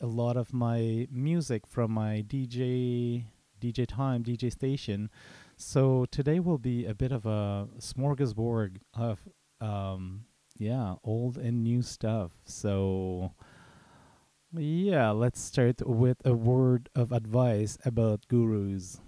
a lot of my music from my DJ station. So today will be a bit of a smorgasbord of yeah, old and new stuff. So yeah, let's start with a word of advice about gurus.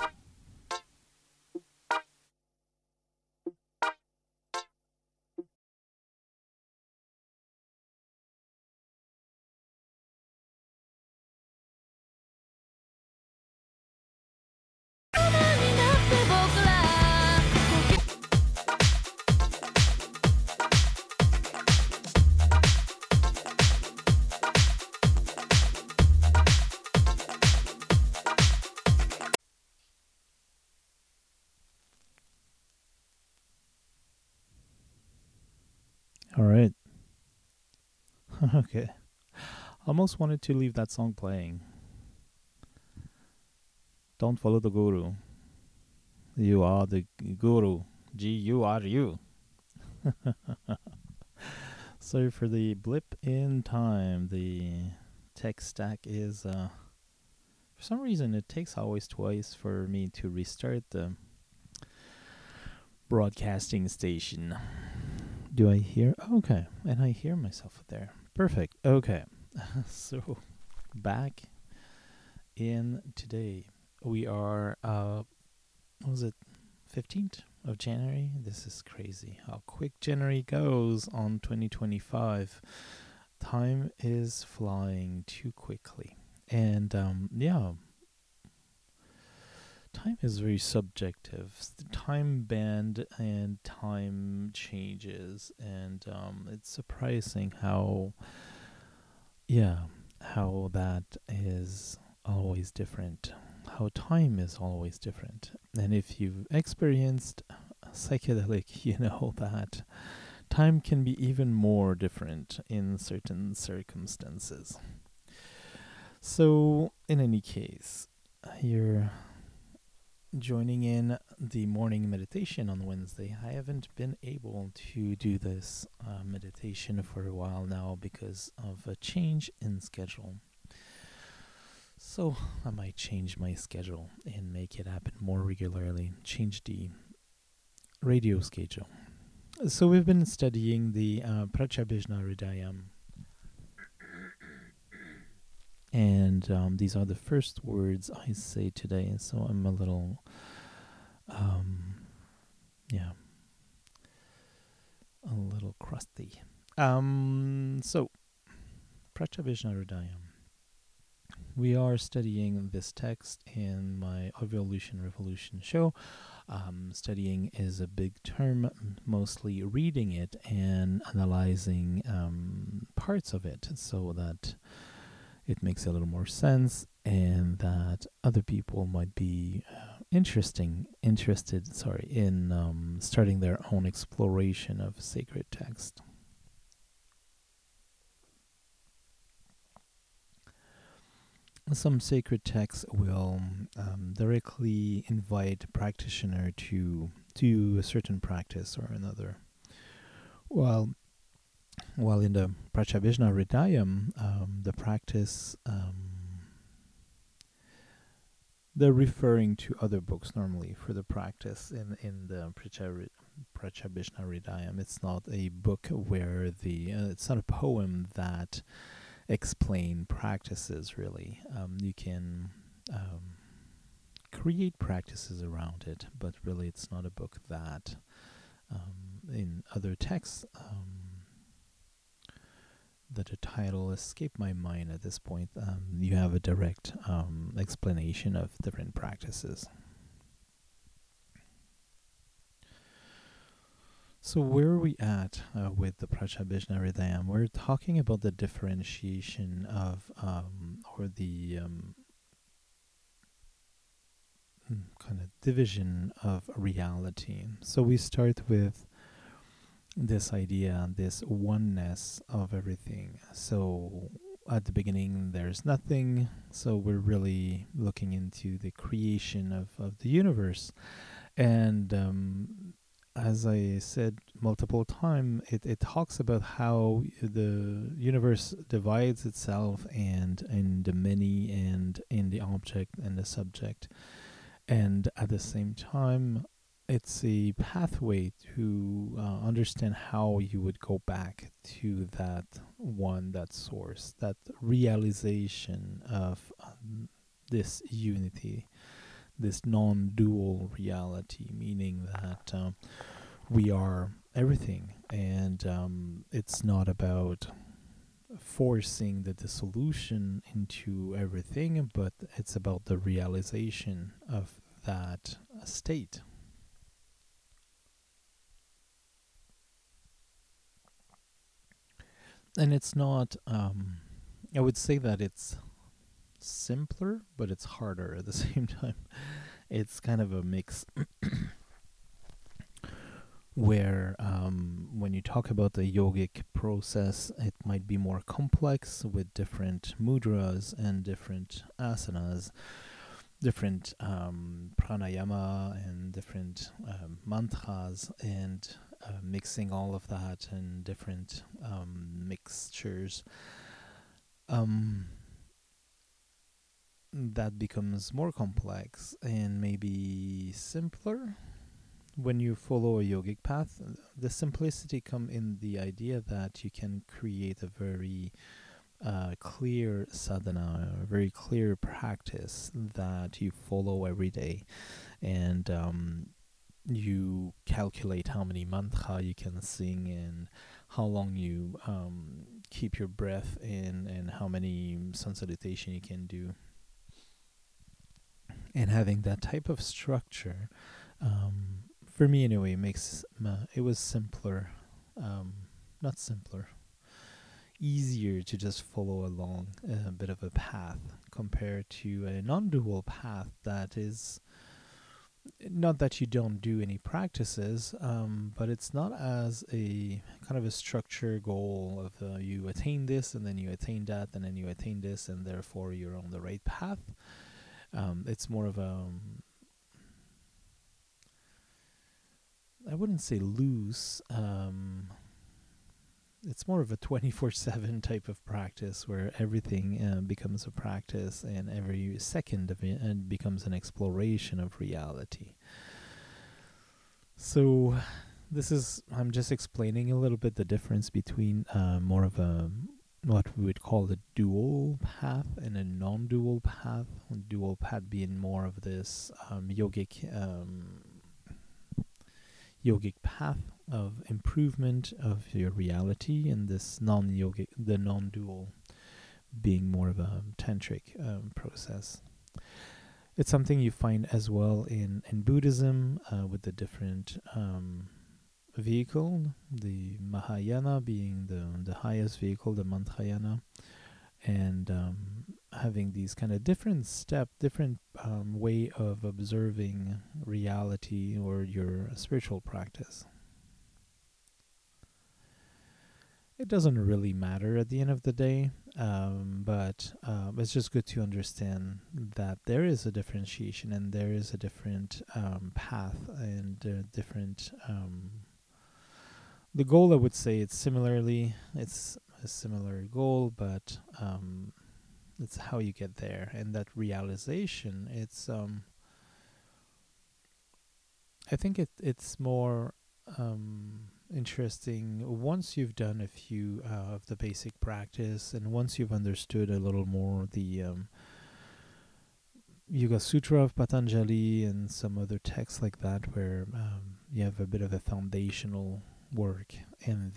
All right. Okay. Almost wanted to leave that song playing. Don't follow the guru. You are the guru. Guru. Sorry for the blip in time. The tech stack is, for some reason, it takes always twice for me to restart the broadcasting station. Do I hear? Okay, and I hear myself there. Perfect. Okay, so back in today, we are. What was it? 15th of January. This is crazy. How quick January goes on 2025. Time is flying too quickly. And yeah, time is very subjective. Time bend and time changes, and it's surprising how, yeah, how that is always different. How time is always different. And if you've experienced psychedelic, you know that time can be even more different in certain circumstances. So, in any case, you're joining in the morning meditation on Wednesday. I haven't been able to do this meditation for a while now because of a change in schedule. So I might change my schedule and make it happen more regularly, change the radio schedule. So we've been studying the Prachabhijna Hridayam, and these are the first words I say today, so I'm a little, yeah, a little crusty. So, Prachabhijna Hridayam. We are studying this text in my Evolution Revolution show. Studying is a big term, mostly reading it and analyzing parts of it so that it makes a little more sense and that other people might be interested in starting their own exploration of sacred text. Some sacred texts will directly invite a practitioner to do a certain practice or another. While while in the Prachabhijna Hridayam, the practice, they're referring to other books normally for the practice in the Prachabhijna Hridayam. It's not a book where it's not a poem that explain practices really. You can create practices around it, but really it's not a book that in other texts that a title escaped my mind at this point. You have a direct explanation of different practices. So where are we at with the Prachabhijna Hridayam? We're talking about the differentiation of, or the kind of division of reality. So we start with this idea, this oneness of everything. So at the beginning, there's nothing. So we're really looking into the creation of the universe. And as I said multiple times, it talks about how the universe divides itself and in the many and in the object and the subject. And at the same time, it's a pathway to understand how you would go back to that one, that source, that realization of this unity, this non dual reality, meaning that we are everything. And it's not about forcing the dissolution into everything, but it's about the realization of that state. And it's not, I would say that it's simpler, but it's harder at the same time. It's kind of a mix where when you talk about the yogic process, it might be more complex with different mudras and different asanas, different pranayama and different mantras, and mixing all of that and different mixtures. Um, that becomes more complex and maybe simpler when you follow a yogic path. The simplicity come in the idea that you can create a very clear sadhana, a very clear practice that you follow every day, and you calculate how many mantra you can sing and how long you keep your breath in and how many sun salutation you can do. And having that type of structure, for me anyway, makes it was simpler, not simpler, easier to just follow along a bit of a path compared to a non-dual path that is not that you don't do any practices, but it's not as a kind of a structure goal of you attain this and then you attain that and then you attain this and therefore you're on the right path. It's more of a, I wouldn't say loose. It's more of a 24/7 type of practice where everything becomes a practice and every second of it becomes an exploration of reality. So this is, I'm just explaining a little bit the difference between more of a, what we would call a dual path and a non-dual path. Dual path being more of this yogic path of improvement of your reality, and this non-yogic, the non-dual, being more of a tantric process. It's something you find as well in Buddhism with the different vehicle, the Mahayana being the highest vehicle, the Mantrayana, and having these kind of different way of observing reality or your spiritual practice. It doesn't really matter at the end of the day, but it's just good to understand that there is a differentiation and there is a different path and different. The goal, I would say, it's a similar goal, but it's how you get there, and that realization. I think it's more interesting once you've done a few of the basic practice, and once you've understood a little more the Yoga Sutra of Patanjali and some other texts like that, where you have a bit of a foundational work, and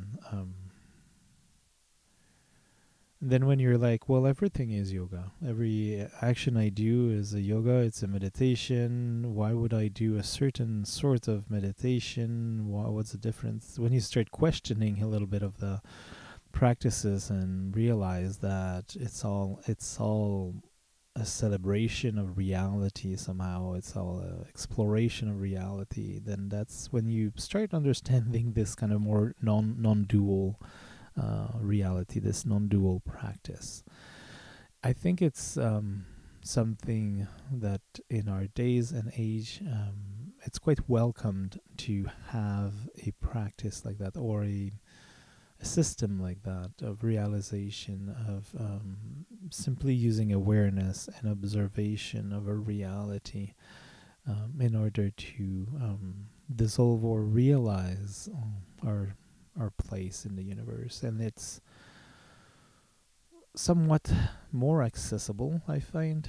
then when you're like, well, everything is yoga. Every action I do is a yoga. It's a meditation. Why would I do a certain sort of meditation? What's the difference? When you start questioning a little bit of the practices and realize that it's all a celebration of reality somehow, it's all an exploration of reality, then that's when you start understanding this kind of more non-dual reality, this non-dual practice. I think it's something that in our days and age, it's quite welcomed to have a practice like that, or a system like that of realization of simply using awareness and observation of a reality in order to dissolve or realize our place in the universe. And it's somewhat more accessible, I find.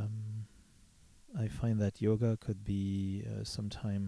I find that yoga could be sometime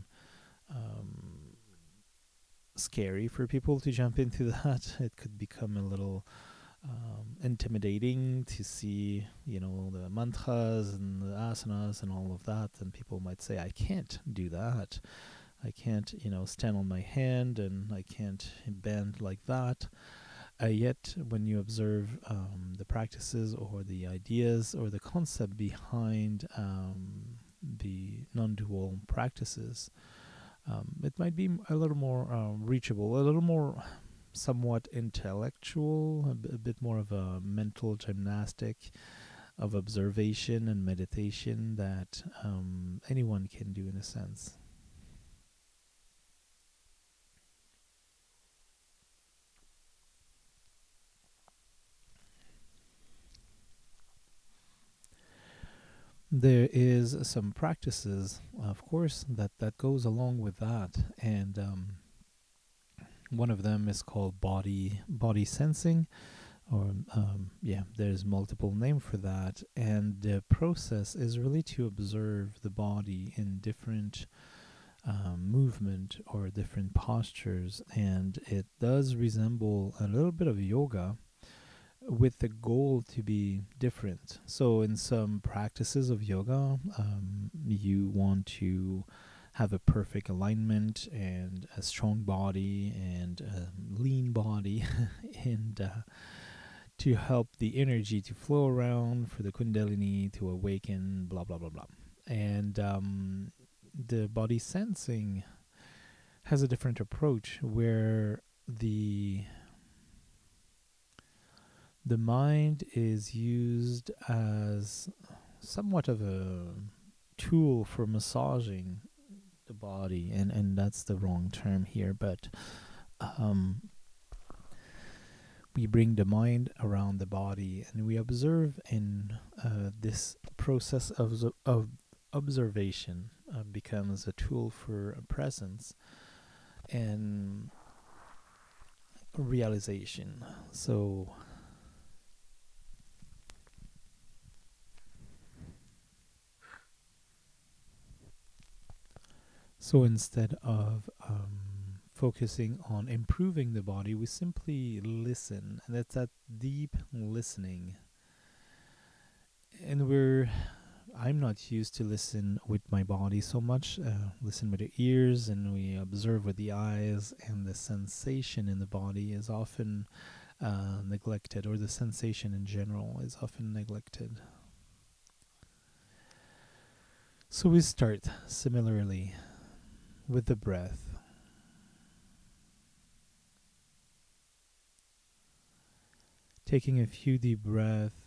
scary for people to jump into that. It could become a little intimidating to see, the mantras and the asanas and all of that. And people might say, I can't do that. I can't, stand on my hand, and I can't bend like that. Yet, when you observe the practices or the ideas or the concept behind the non-dual practices, it might be a little more reachable, a little more somewhat intellectual, a bit more of a mental gymnastic of observation and meditation that anyone can do in a sense. There is some practices, of course, that goes along with that, and one of them is called body sensing, or there's multiple name for that. And the process is really to observe the body in different movement or different postures, and it does resemble a little bit of yoga, with the goal to be different. So in some practices of yoga, you want to have a perfect alignment and a strong body and a lean body and to help the energy to flow around, for the kundalini to awaken, blah blah blah blah. And the body sensing has a different approach, where the mind is used as somewhat of a tool for massaging the body, and that's the wrong term here, but we bring the mind around the body, and we observe in this process of observation becomes a tool for a presence and realization. So instead of focusing on improving the body, we simply listen. And that's that deep listening. And I'm not used to listen with my body so much. Listen with the ears, and we observe with the eyes, and the sensation in the body is often neglected, or the sensation in general is often neglected. So we start similarly with the breath. Taking a few deep breaths.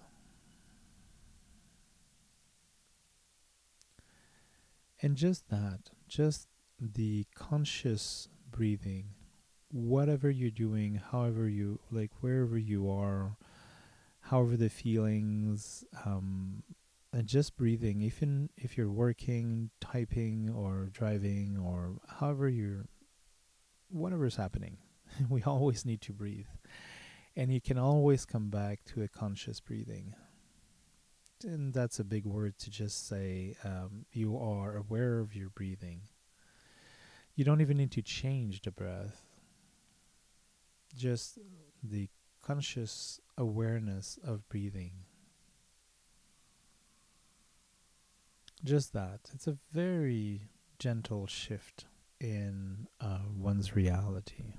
And just the conscious breathing, whatever you're doing, however you, like wherever you are, however the feelings, and just breathing, even if you're working, typing, or driving, or whatever's happening, we always need to breathe. And you can always come back to a conscious breathing. And that's a big word to just say you are aware of your breathing. You don't even need to change the breath. Just the conscious awareness of breathing. Just that. It's a very gentle shift in one's reality.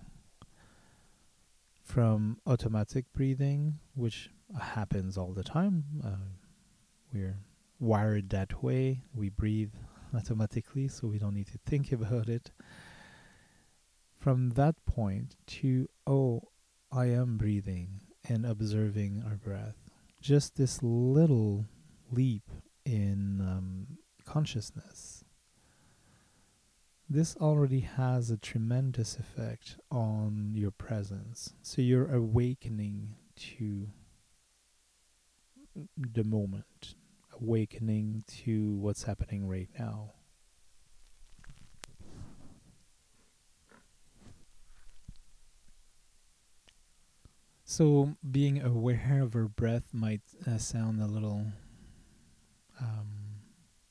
From automatic breathing, which happens all the time, we're wired that way. We breathe automatically, so we don't need to think about it. From that point to, I am breathing and observing our breath. Just this little leap in consciousness. this already has a tremendous effect on your presence. So you're awakening to the moment, awakening to what's happening right now. So being aware of our breath might sound a little um,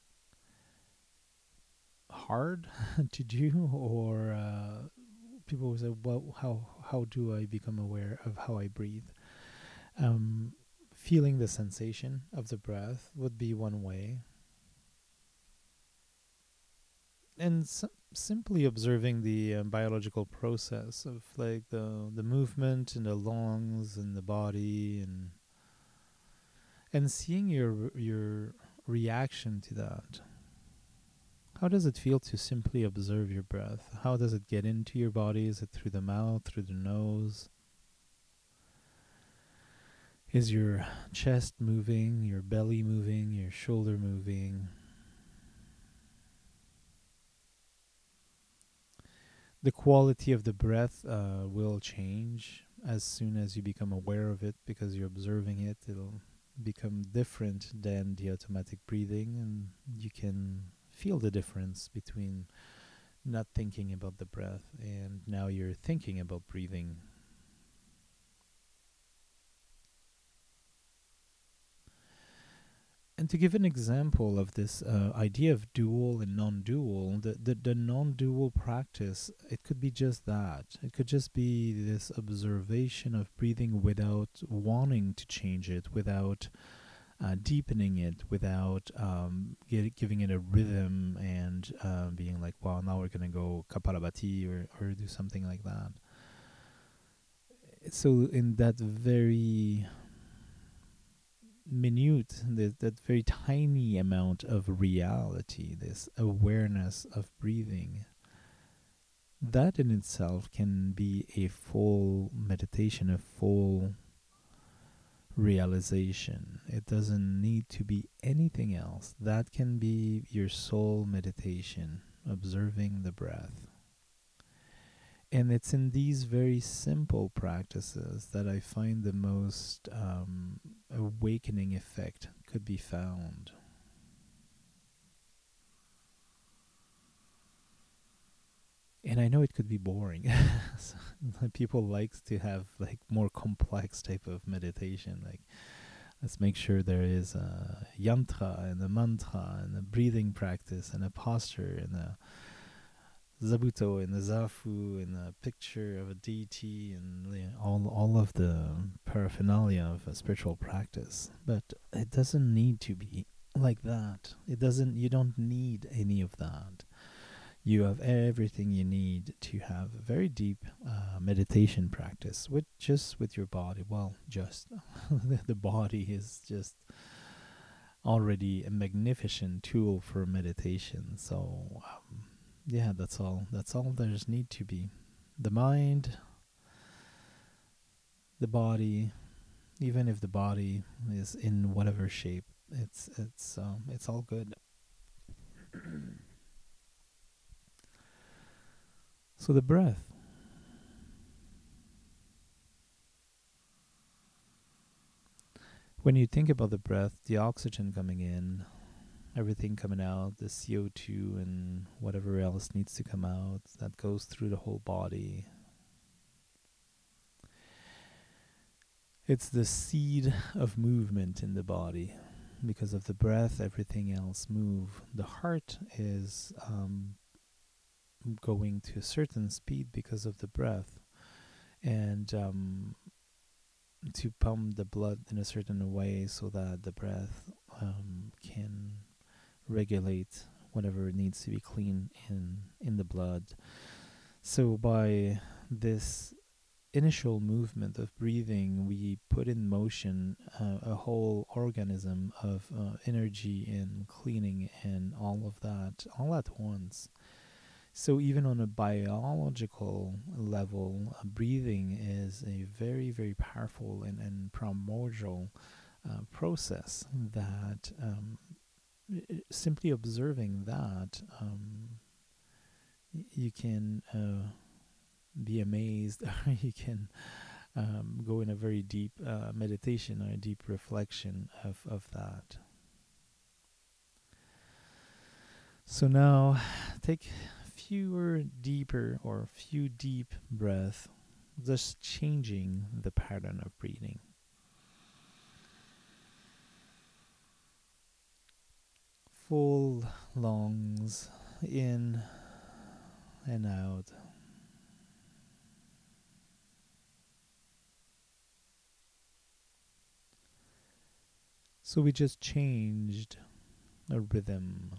hard to do, or people will say, "Well, how do I become aware of how I breathe?" Um, Feeling the sensation of the breath would be one way, and simply observing the biological process of like the movement in the lungs and the body, and seeing your reaction to that. How does it feel to simply observe your breath? How does it get into your body? Is it through the mouth, through the nose? Is your chest moving, your belly moving, your shoulder moving? The quality of the breath will change as soon as you become aware of it, because you're observing it. It'll become different than the automatic breathing, and you can feel the difference between not thinking about the breath and now you're thinking about breathing. And to give an example of this idea of dual and non-dual, the non-dual practice, it could be just that. It could just be this observation of breathing without wanting to change it, without deepening it, without giving it a rhythm and being like, well, now we're going to go Kapalabhati or do something like that. So in that very minute, that very tiny amount of reality, this awareness of breathing, that in itself can be a full meditation, a full realization. It doesn't need to be anything else. That can be your soul meditation, observing the breath. And it's in these very simple practices that I find the most awakening effect could be found. And I know it could be boring. People likes to have like more complex type of meditation. Like, let's make sure there is a yantra and a mantra and a breathing practice and a posture and a zabuto and a zafu and a picture of a deity and all of the paraphernalia of a spiritual practice. But it doesn't need to be like that. It doesn't. You don't need any of that. You have everything you need to have a very deep meditation practice with your body. Well, just the body is just already a magnificent tool for meditation. So yeah, that's all. That's all there's need to be. The mind, the body, even if the body is in whatever shape, it's all good. So the breath. When you think about the breath, the oxygen coming in, everything coming out, the CO2 and whatever else needs to come out, that goes through the whole body. It's the seed of movement in the body. Because of the breath, everything else move. The heart is going to a certain speed because of the breath, and to pump the blood in a certain way so that the breath can regulate whatever needs to be clean in the blood. So by this initial movement of breathing, we put in motion a whole organism of energy and cleaning and all of that all at once. So even on a biological level, breathing is a very, very powerful and primordial process that simply observing that, you can be amazed, or you can go in a very deep meditation or a deep reflection of that. So now take fewer deeper or few deep breaths, just changing the pattern of breathing. Full lungs in and out. So we just changed a rhythm.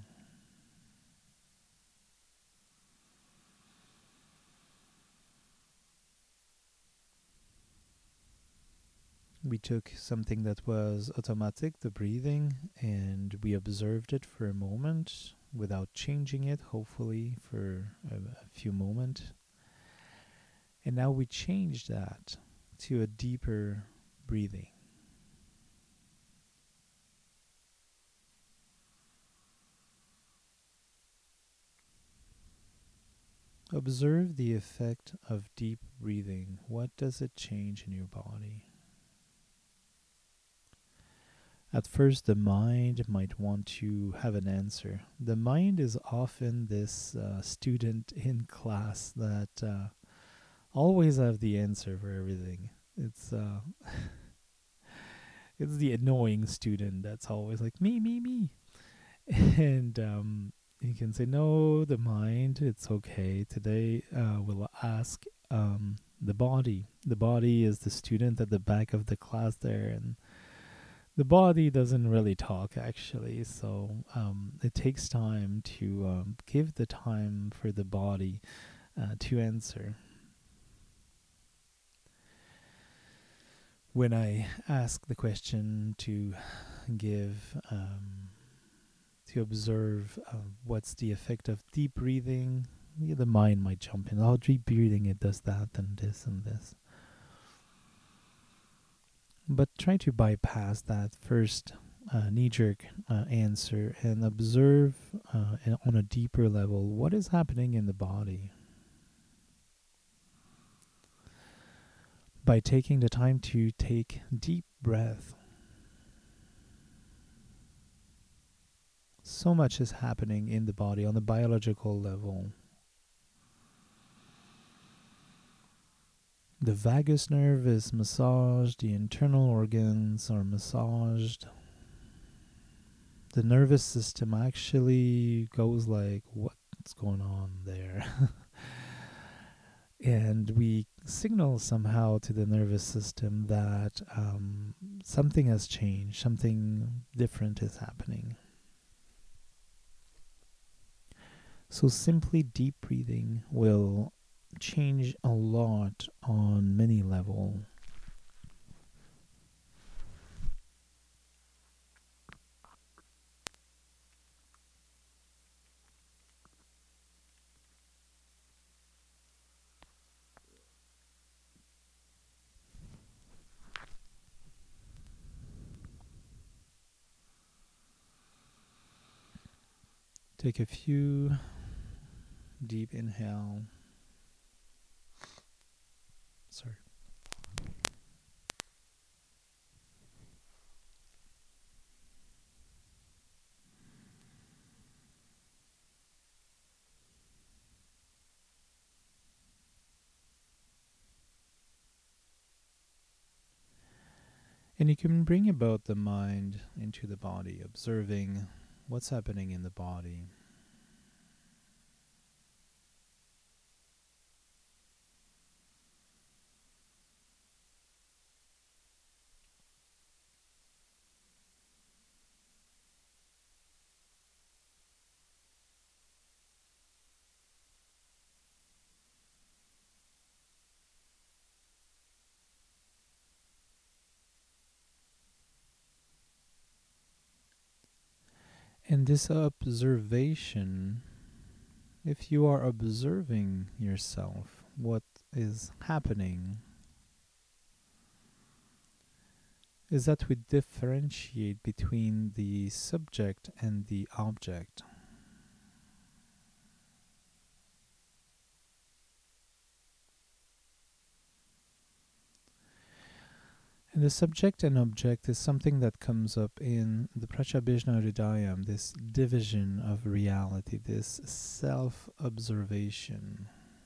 We took something that was automatic, the breathing, and we observed it for a moment without changing it, hopefully for a few moments. And now we change that to a deeper breathing. Observe the effect of deep breathing. What does it change in your body? At first, the mind might want to have an answer. The mind is often this student in class that always have the answer for everything. It's it's the annoying student that's always like me, and you can say no. The mind, it's okay. Today, we'll ask the body. The body is the student at the back of the class there, and the body doesn't really talk actually. So it takes time to give the time for the body to answer. When I ask the question to give, to observe what's the effect of deep breathing, the mind might jump in. Oh, deep breathing, it does that and this and this. But try to bypass that first knee-jerk answer and observe on a deeper level what is happening in the body. By taking the time to take deep breath, so much is happening in the body on the biological level. The vagus nerve is massaged, the internal organs are massaged. The nervous system actually goes like, what's going on there? And we signal somehow to the nervous system that something has changed, something different is happening. So simply deep breathing will change a lot on many levels. Take a few deep inhale. Sorry. And you can bring about the mind into the body, observing what's happening in the body. And this observation, if you are observing yourself, what is happening is that we differentiate between the subject and the object. And the subject and object is something that comes up in the Prachabhijna Hridayam, this division of reality, this self-observation.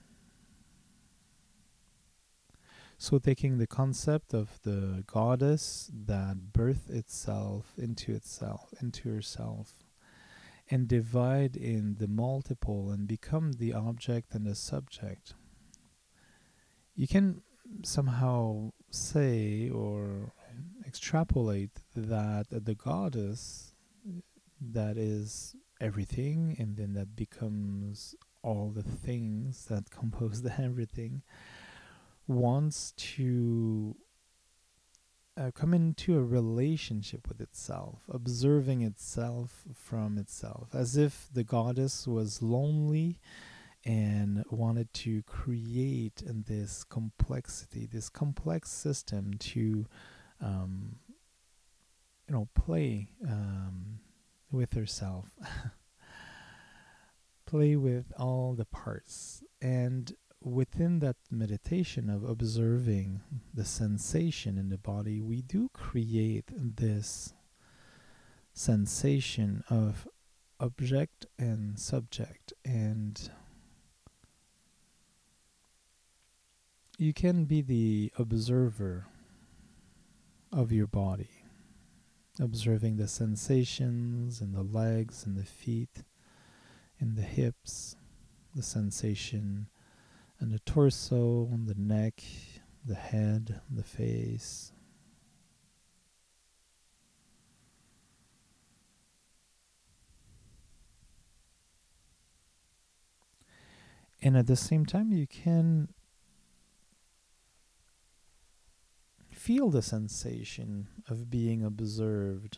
So taking the concept of the goddess that birthed itself, into herself, and divide in the multiple and become the object and the subject. You can somehow say or extrapolate that the goddess that is everything, and then that becomes all the things that compose the everything, wants to come into a relationship with itself, observing itself from itself, as if the goddess was lonely and wanted to create this complexity, this complex system to, um, play with herself, play with all the parts. And within that meditation of observing the sensation in the body, we do create this sensation of object and subject. And you can be the observer of your body, observing the sensations in the legs and the feet, in the hips, the sensation and the torso, and the neck, the head, the face. And at the same time, you can feel the sensation of being observed.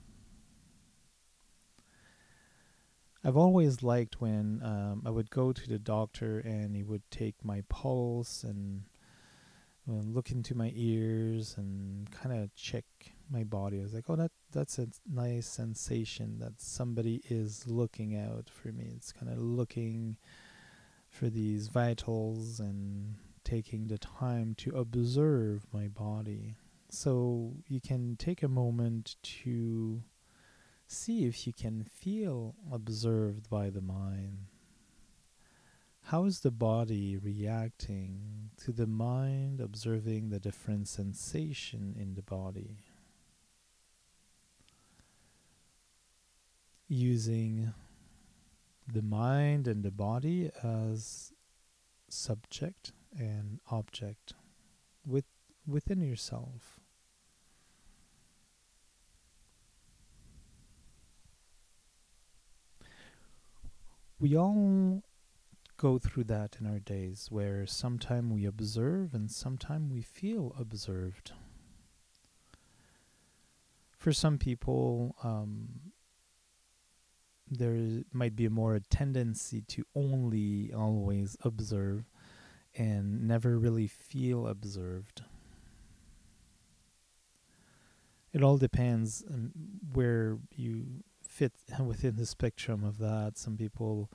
I've always liked when I would go to the doctor and he would take my pulse and look into my ears and kind of check my body. I was like, oh, that's a nice sensation that somebody is looking out for me. It's kind of looking for these vitals and taking the time to observe my body. So you can take a moment to see if you can feel observed by the mind. How is the body reacting to the mind, observing the different sensation in the body? Using the mind and the body as subject and object within yourself. We all go through that in our days, where sometime we observe and sometime we feel observed. For some people, there might be more a tendency to only always observe and never really feel observed. It all depends on where you fit within the spectrum of that. Some people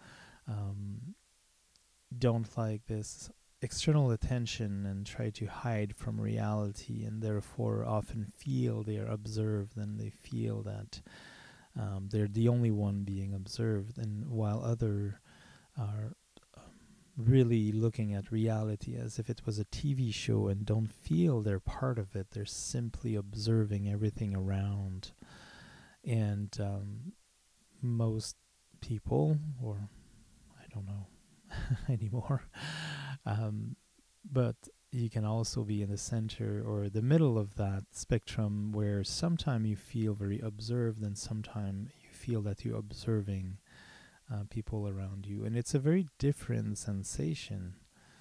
don't like this external attention and try to hide from reality, and therefore often feel they are observed, and they feel that they're the only one being observed, and while others are really looking at reality as if it was a TV show and don't feel they're part of it. They're simply observing everything around. And most people, or I don't know anymore, but you can also be in the center or the middle of that spectrum, where sometimes you feel very observed and sometimes you feel that you're observing people around you. And it's a very different sensation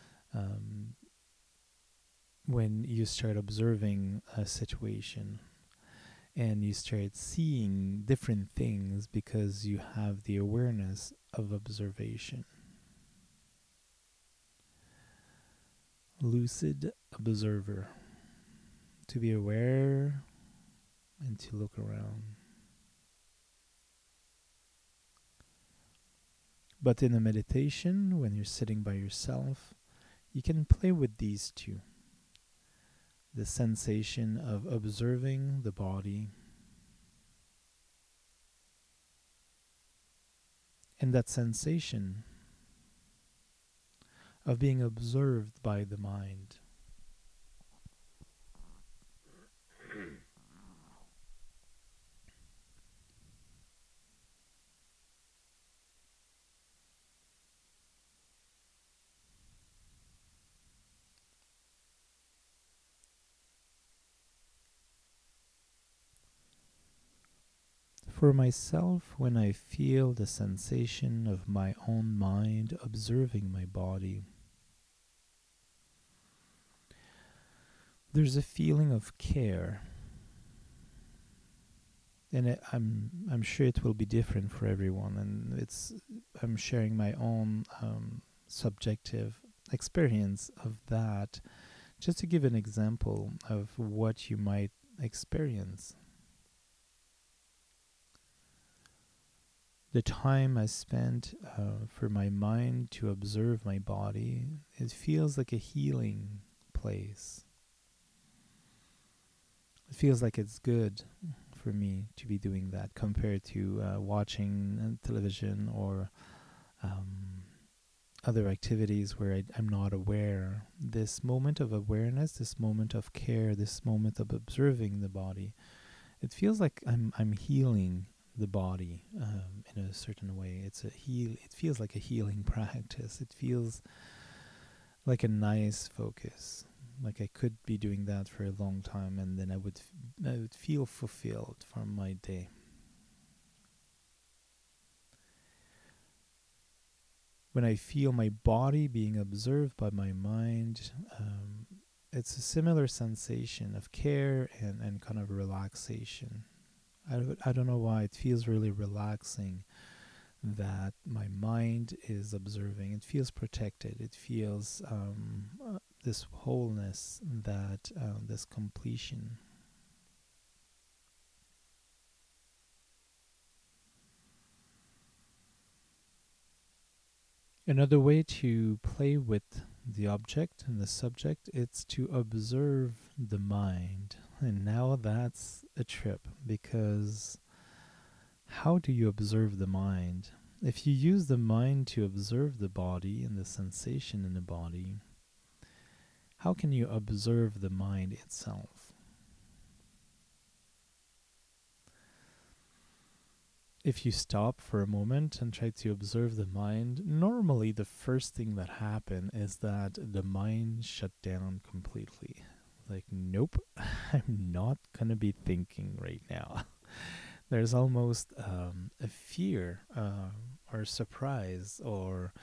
when you start observing a situation and you start seeing different things because you have the awareness of observation. Lucid observer. To be aware and to look around. But in a meditation, when you're sitting by yourself, you can play with these two. the sensation of observing the body, and that sensation of being observed by the mind. For myself, when I feel the sensation of my own mind observing my body, there's a feeling of care, and I'm sure it will be different for everyone. And I'm sharing my own subjective experience of that, just to give an example of what you might experience. The time I spent for my mind to observe my body, it feels like a healing place. It feels like it's good for me to be doing that compared to watching television or other activities where I'm not aware. This moment of awareness, this moment of care, this moment of observing the body, it feels like I'm healing the body in a certain way. It feels like a healing practice. It feels like a nice focus. Like I could be doing that for a long time, and then I would feel fulfilled from my day. When I feel my body being observed by my mind, it's a similar sensation of care and kind of relaxation. I don't know why it feels really relaxing that my mind is observing. It feels protected. It feels this wholeness, that this completion. Another way to play with the object and the subject, it's to observe the mind. And now that's a trip, because how do you observe the mind? If you use the mind to observe the body and the sensation in the body, how can you observe the mind itself? If you stop for a moment and try to observe the mind, normally the first thing that happens is that the mind shut down completely. Like, nope, I'm not going to be thinking right now. There's almost a fear or surprise, or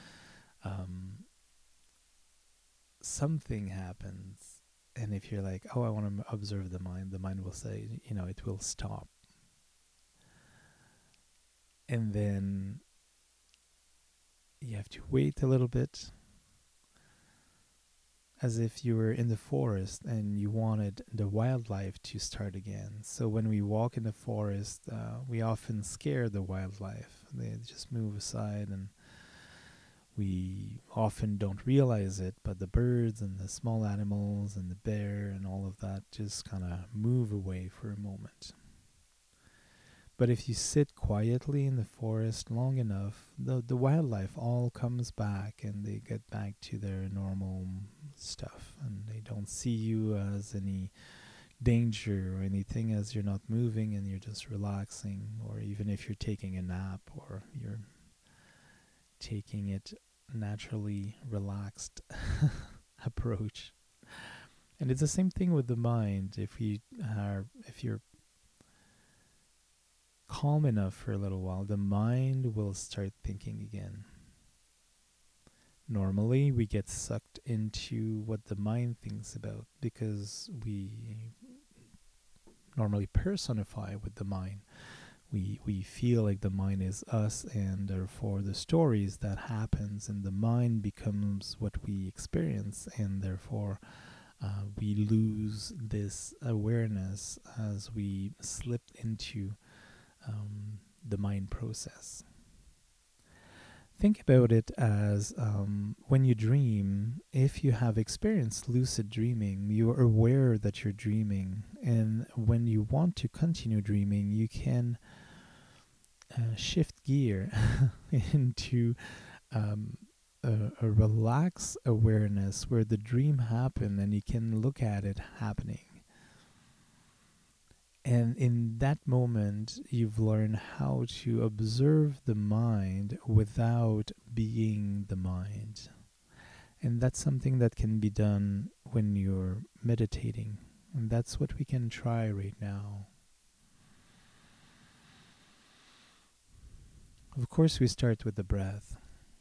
something happens. And if you're like, oh, I want to observe the mind will say, it will stop. And then you have to wait a little bit, as if you were in the forest and you wanted the wildlife to start again. So when we walk in the forest, we often scare the wildlife. They just move aside, and we often don't realize it, but the birds and the small animals and the bear and all of that just kind of move away for a moment. But if you sit quietly in the forest long enough, the wildlife all comes back, and they get back to their normal stuff, and they don't see you as any danger or anything, as you're not moving and you're just relaxing, or even if you're taking a nap or you're taking it naturally relaxed approach. And it's the same thing with the mind. If you're calm enough for a little while, the mind will start thinking again. Normally, we get sucked into what the mind thinks about, because we normally personify with the mind. We feel like the mind is us, and therefore the stories that happens in the mind becomes what we experience, and therefore we lose this awareness as we slip into the mind process. Think about it as when you dream, if you have experienced lucid dreaming, you are aware that you're dreaming. And when you want to continue dreaming, you can shift gear into um, a relaxed awareness where the dream happened and you can look at it happening. And in that moment, you've learned how to observe the mind without being the mind. And that's something that can be done when you're meditating. And that's what we can try right now. Of course, we start with the breath.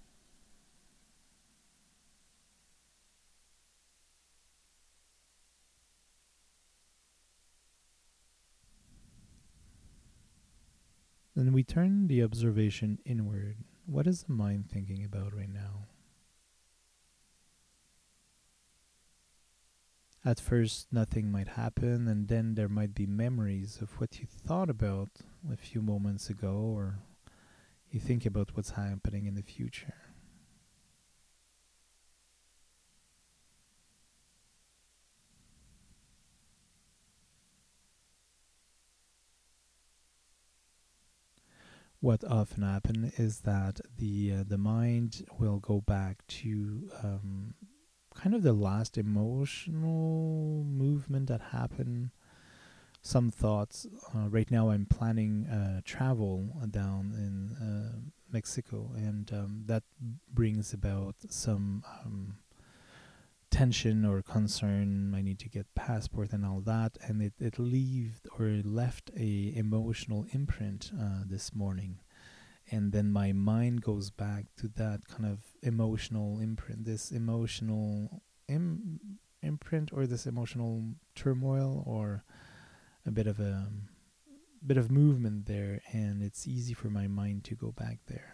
Then we turn the observation inward. What is the mind thinking about right now? At first, nothing might happen, and then there might be memories of what you thought about a few moments ago, or you think about what's happening in the future. What often happens is that the mind will go back to kind of the last emotional movement that happened. Some thoughts. Right now, I'm planning travel down in Mexico, and that brings about some tension or concern. I need to get passport and all that, and it left a emotional imprint this morning. And then my mind goes back to that kind of emotional imprint, this emotional imprint, or this emotional turmoil, or a bit of movement there, and it's easy for my mind to go back there.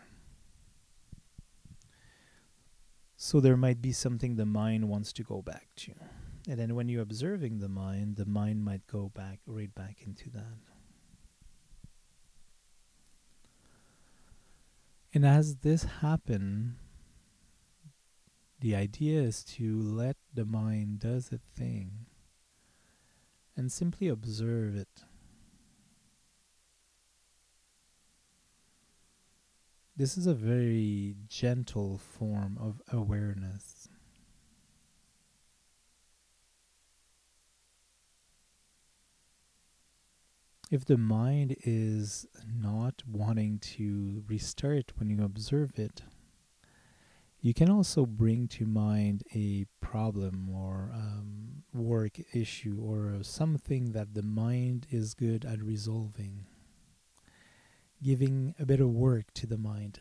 So there might be something the mind wants to go back to. And then when you're observing the mind might go back right back into that. And as this happen, the idea is to let the mind does its thing and simply observe it. This is a very gentle form of awareness. If the mind is not wanting to restart when you observe it, you can also bring to mind a problem or work issue or something that the mind is good at resolving, giving a bit of work to the mind.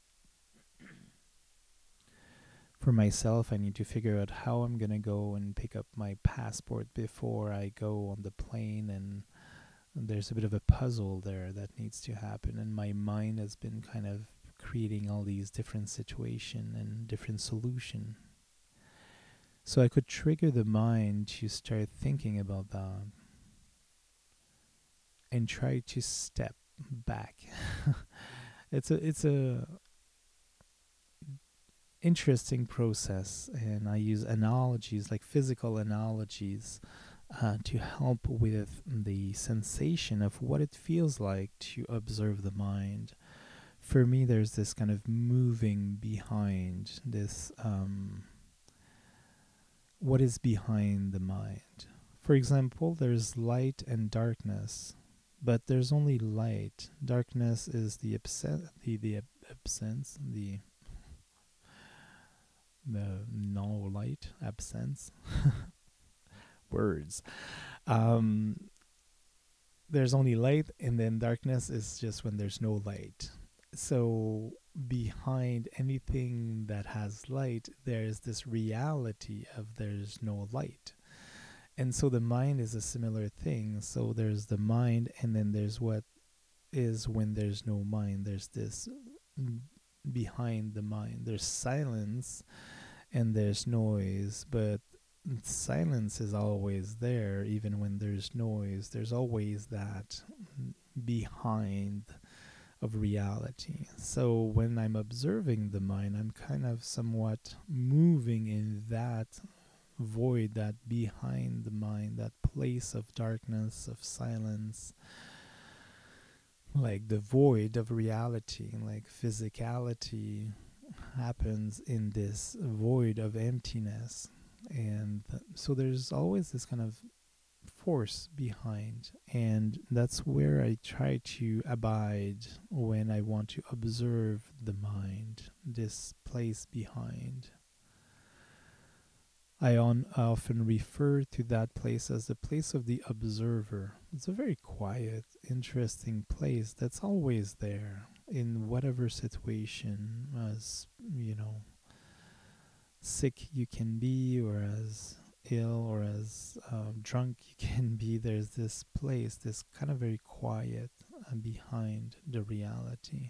For myself, I need to figure out how I'm going to go and pick up my passport before I go on the plane, and there's a bit of a puzzle there that needs to happen, and my mind has been kind of creating all these different situations and different solutions. So I could trigger the mind to start thinking about that and try to step back. It's a interesting process, and I use analogies like physical analogies to help with the sensation of what it feels like to observe the mind. For me, there's this kind of moving behind this. What is behind the mind? For example, there's light and darkness, but there's only light. Darkness is the absence, the no light, absence. Words. Um, there's only light, and then darkness is just when there's no light. So behind anything that has light, there's this reality of there's no light. And so the mind is a similar thing. So there's the mind, and then there's what is when there's no mind. There's this behind the mind. There's silence and there's noise, but silence is always there, even when there's noise. There's always that behind of reality. So when I'm observing the mind, I'm kind of somewhat moving in that void, that behind the mind, that place of darkness, of silence, like the void of reality, like physicality happens in this void of emptiness. And so there's always this kind of force behind, and that's where I try to abide when I want to observe the mind, this place behind. I often refer to that place as the place of the observer. It's a very quiet, interesting place that's always there in whatever situation, as sick you can be, or as ill, or as drunk you can be. There's this place, this kind of very quiet behind the reality.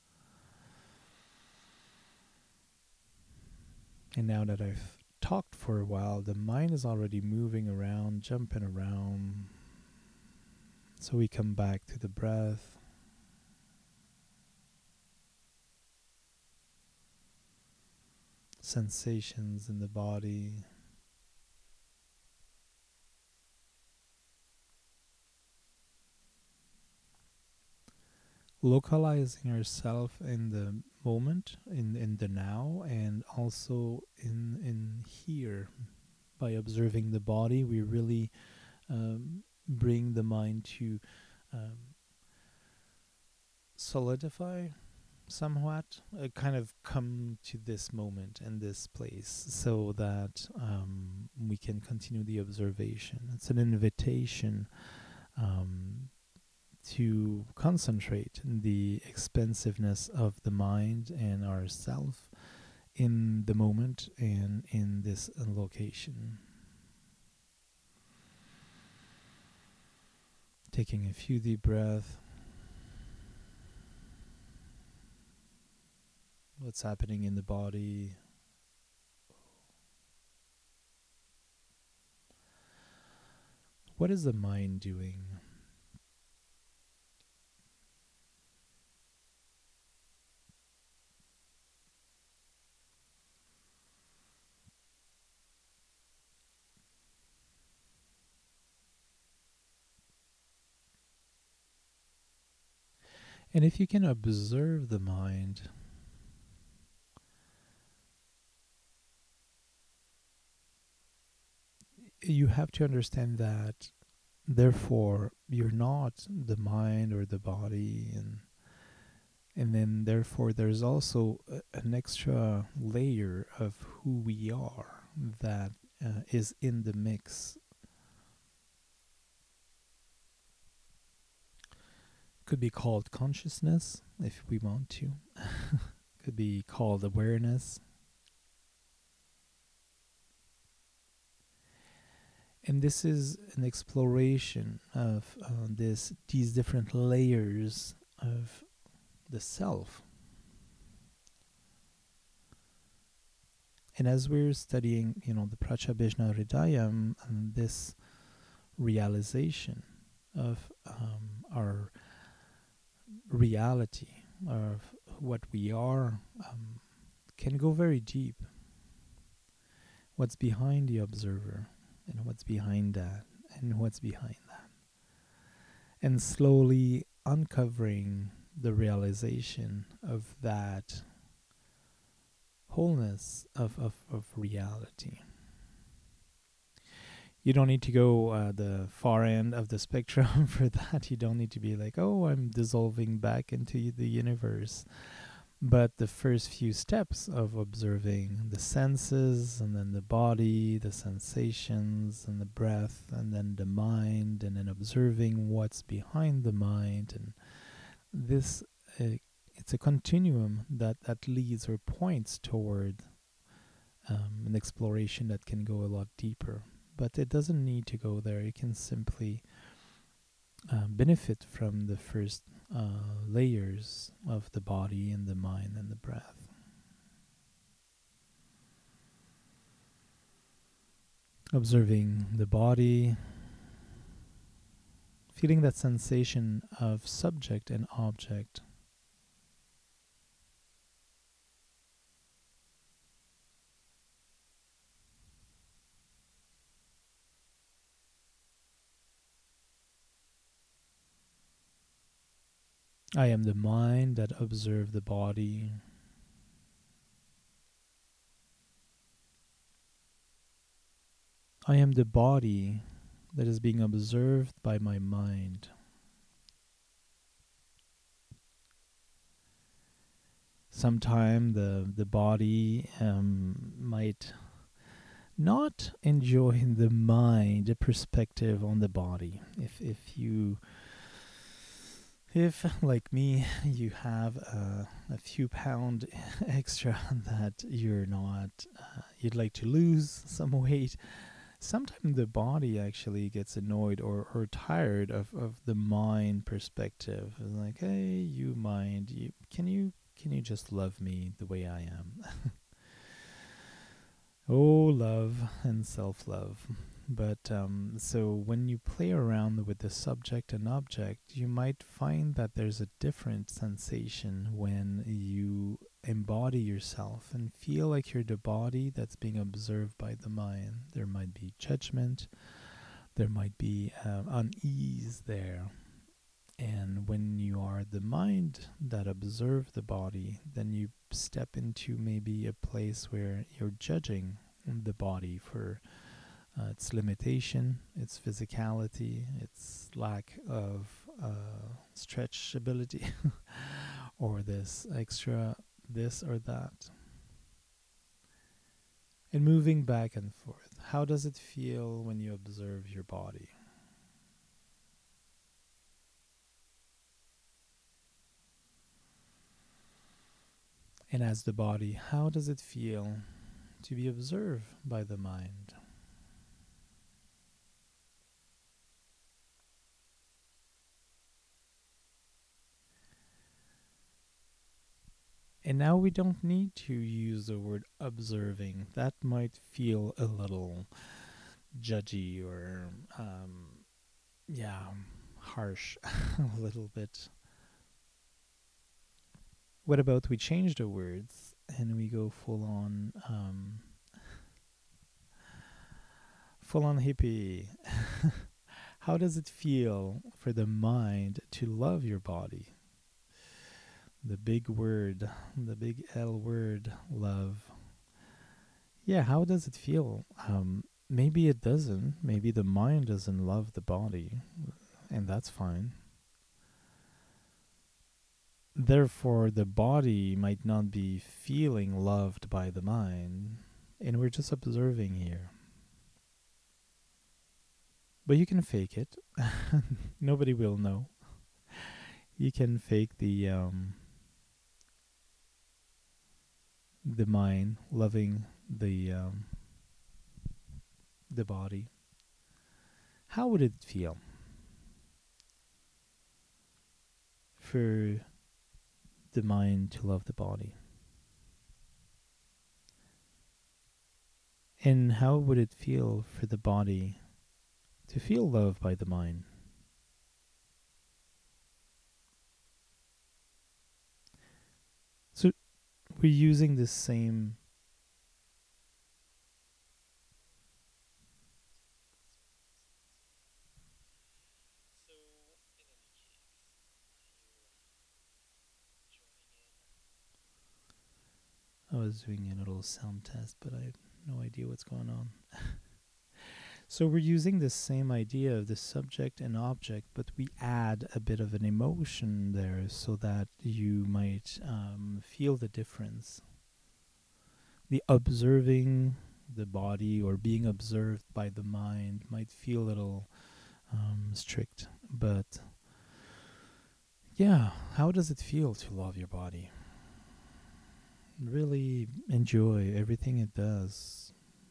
And now that I've talked for a while, the mind is already moving around, jumping around. So we come back to the breath. Sensations in the body. Localizing ourselves in the moment, in the now, and also in here. By observing the body, we really bring the mind to solidify somewhat, kind of come to this moment and this place, so that we can continue the observation. It's an invitation to concentrate in the expansiveness of the mind and ourself in the moment and in this location. Taking a few deep breaths. What's happening in the body? What is the mind doing? And if you can observe the mind, you have to understand that therefore you're not the mind or the body, and then therefore there's also an extra layer of who we are that is in the mix. Could be called consciousness if we want to. Could be called awareness. And this is an exploration of these different layers of the self. And as we're studying, the Prachabhijna Hridayam, and this realization of our reality, of what we are, can go very deep. What's behind the observer, and what's behind that, and what's behind that. And slowly uncovering the realization of that wholeness of reality. You don't need to go the far end of the spectrum for that. You don't need to be like, oh, I'm dissolving back into the universe. But the first few steps of observing the senses, and then the body, the sensations, and the breath, and then the mind, and then observing what's behind the mind, and this it's a continuum that leads or points toward an exploration that can go a lot deeper. But it doesn't need to go there. You can simply benefit from the first layers of the body and the mind and the breath. Observing the body, feeling that sensation of subject and object, I am the mind that observes the body. I am the body that is being observed by my mind. Sometimes the body might not enjoy the mind perspective on the body. If like me, you have a few pound extra that you're not, you'd like to lose some weight. Sometimes the body actually gets annoyed or tired of the mind perspective. It's like, hey, you mind, can you just love me the way I am? Oh, love and self-love. But so when you play around with the subject and object, you might find that there's a different sensation when you embody yourself and feel like you're the body that's being observed by the mind. There might be judgment, there might be unease there. And when you are the mind that observes the body, then you step into maybe a place where you're judging the body for its limitation, its physicality, its lack of stretchability, or this extra this or that. And moving back and forth, how does it feel when you observe your body? And as the body, how does it feel to be observed by the mind? And now we don't need to use the word observing. That might feel a little judgy or, yeah, harsh a little bit. What about we change the words and we go full on hippie? How does it feel for the mind to love your body? The big word, the big L word, love. Yeah, how does it feel? Maybe it doesn't. Maybe the mind doesn't love the body, and that's fine. Therefore, the body might not be feeling loved by the mind, and we're just observing here. But you can fake it. Nobody will know. You can fake the mind loving the body. How would it feel for the mind to love the body? And how would it feel for the body to feel loved by the mind? So we're using the same. I was doing a little sound test, but I have no idea what's going on. So we're using the same idea of the subject and object, but we add a bit of an emotion there so that you might feel the difference. The observing the body or being observed by the mind might feel a little strict, but yeah, how does it feel to love your body? Really enjoy everything it does.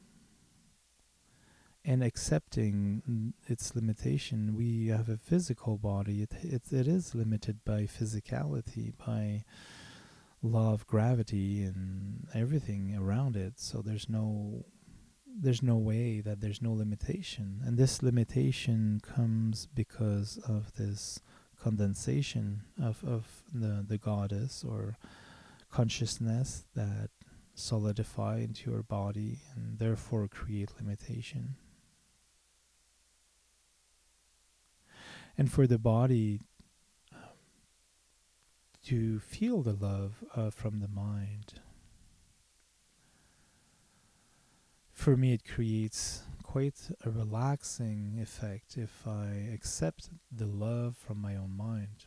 And accepting its limitation, we have a physical body. It is limited by physicality, by law of gravity and everything around it. So there's no way that there's no limitation. And this limitation comes because of this condensation of the goddess or consciousness that solidify into your body and therefore create limitation. And for the body, to feel the love from the mind. For me, it creates quite a relaxing effect if I accept the love from my own mind.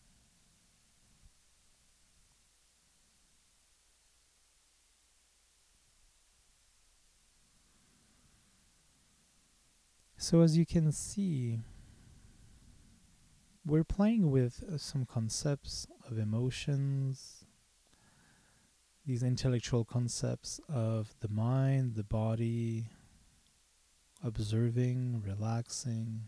So, as you can see, we're playing with some concepts of emotions, these intellectual concepts of the mind, the body, observing, relaxing.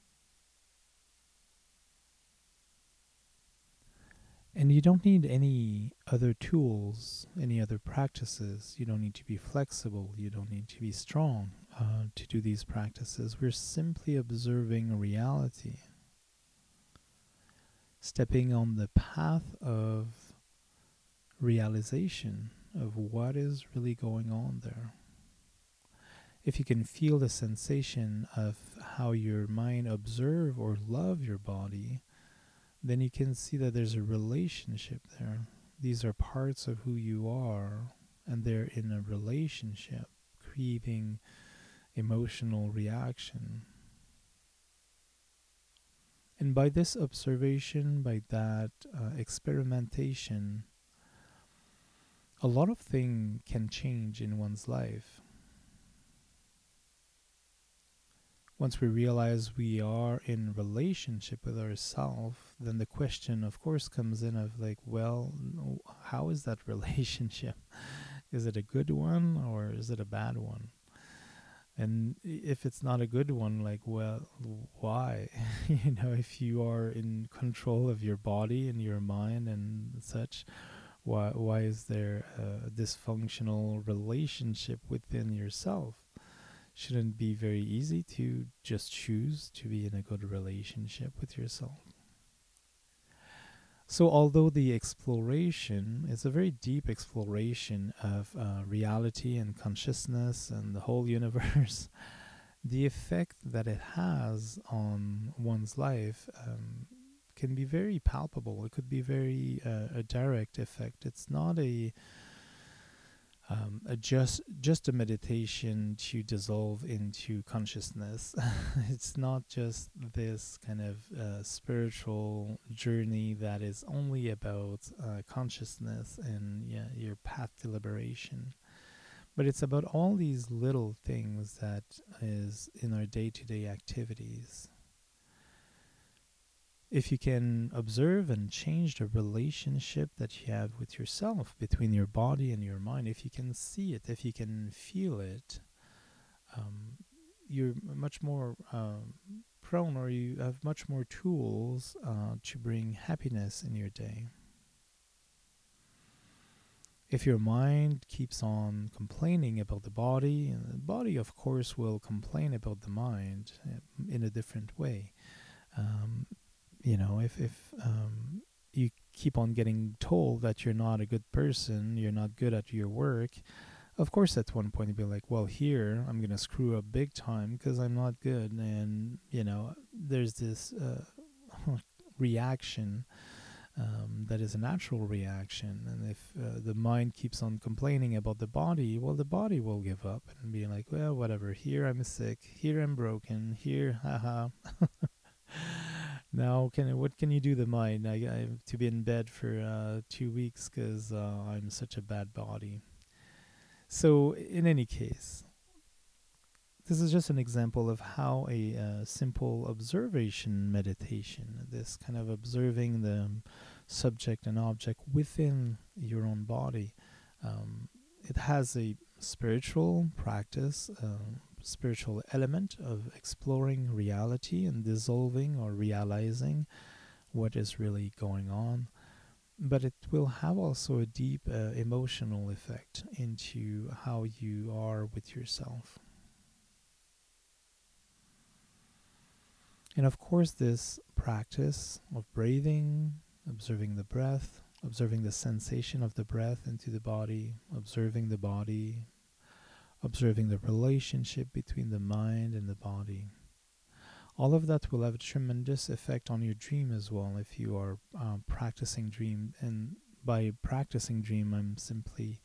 And you don't need any other tools, any other practices. You don't need to be flexible. You don't need to be strong to do these practices. We're simply observing reality, stepping on the path of realization of what is really going on there. If you can feel the sensation of how your mind observe or love your body, then you can see that there's a relationship there. These are parts of who you are, and they're in a relationship, creating emotional reaction. And by this observation, by that experimentation, a lot of things can change in one's life. Once we realize we are in relationship with ourselves, then the question, of course, comes in of like, well, how is that relationship? Is it a good one or is it a bad one? And if it's not a good one, like, well, why? If you are in control of your body and your mind and such, why is there a dysfunctional relationship within yourself? Shouldn't it be very easy to just choose to be in a good relationship with yourself? So, although the exploration is a very deep exploration of reality and consciousness and the whole universe, the effect that it has on one's life can be very palpable. It could be very a direct effect. It's not just a meditation to dissolve into consciousness. It's not just this kind of spiritual journey that is only about consciousness and your path to liberation. But it's about all these little things that is in our day-to-day activities. If you can observe and change the relationship that you have with yourself, between your body and your mind, if you can see it, if you can feel it, you're much more prone, or you have much more tools to bring happiness in your day. If your mind keeps on complaining about the body, and the body, of course, will complain about the mind in a different way. If you keep on getting told that you're not a good person, you're not good at your work, of course at one point you'd be like, well, here I'm going to screw up big time because I'm not good. And, there's this reaction that is a natural reaction. And if the mind keeps on complaining about the body, well, the body will give up and be like, well, whatever, here I'm sick, here I'm broken, here, haha. Now, what can you do, the mind? I have to be in bed for 2 weeks because I'm such a bad body. So, in any case, this is just an example of how a simple observation meditation, this kind of observing the subject and object within your own body, it has a spiritual practice, spiritual element of exploring reality and dissolving or realizing what is really going on. But it will have also a deep emotional effect into how you are with yourself. And of course, this practice of breathing, observing the breath, observing the sensation of the breath into the body, observing the relationship between the mind and the body. all of that will have a tremendous effect on your dream as well if you are practicing dream. And by practicing dream, I'm simply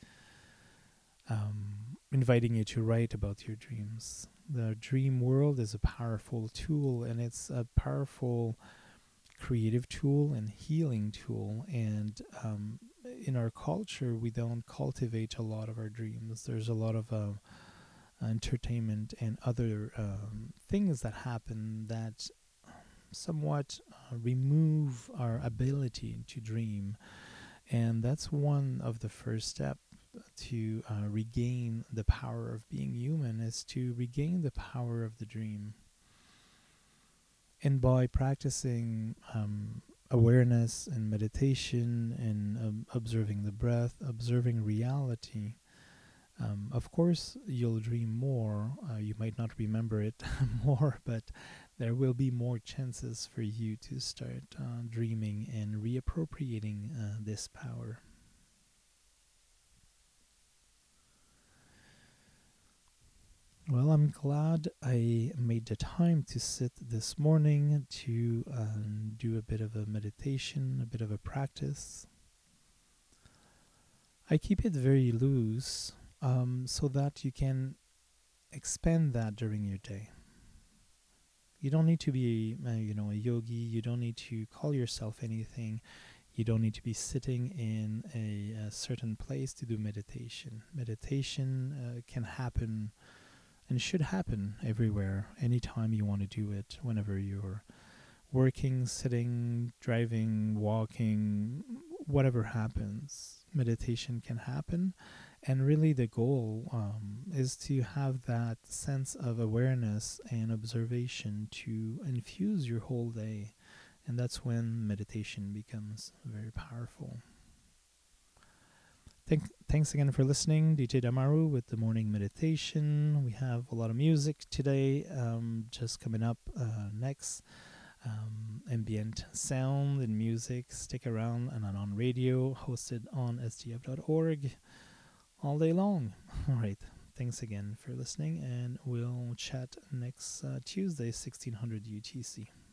inviting you to write about your dreams. The dream world is a powerful tool, and it's a powerful creative tool and healing tool. And in our culture, we don't cultivate a lot of our dreams. There's a lot of entertainment and other things that happen that somewhat remove our ability to dream. And that's one of the first steps to regain the power of being human, is to regain the power of the dream. And by practicing awareness and meditation and observing the breath, observing reality, of course, you'll dream more. You might not remember it more, but there will be more chances for you to start dreaming and reappropriating this power. Well, I'm glad I made the time to sit this morning to do a bit of a meditation, a bit of a practice. I keep it very loose so that you can expand that during your day. You don't need to be, a yogi. You don't need to call yourself anything. You don't need to be sitting in a certain place to do meditation. Meditation can happen and should happen everywhere, anytime you want to do it, whenever you're working, sitting, driving, walking, whatever happens, meditation can happen. And really the goal is to have that sense of awareness and observation to infuse your whole day. And that's when meditation becomes very powerful. Thanks again for listening. DJ Damaru with the morning meditation. We have a lot of music today just coming up next. Ambient sound and music. Stick around and on radio, hosted on sdf.org all day long. All right. Thanks again for listening, and we'll chat next Tuesday, 1600 UTC.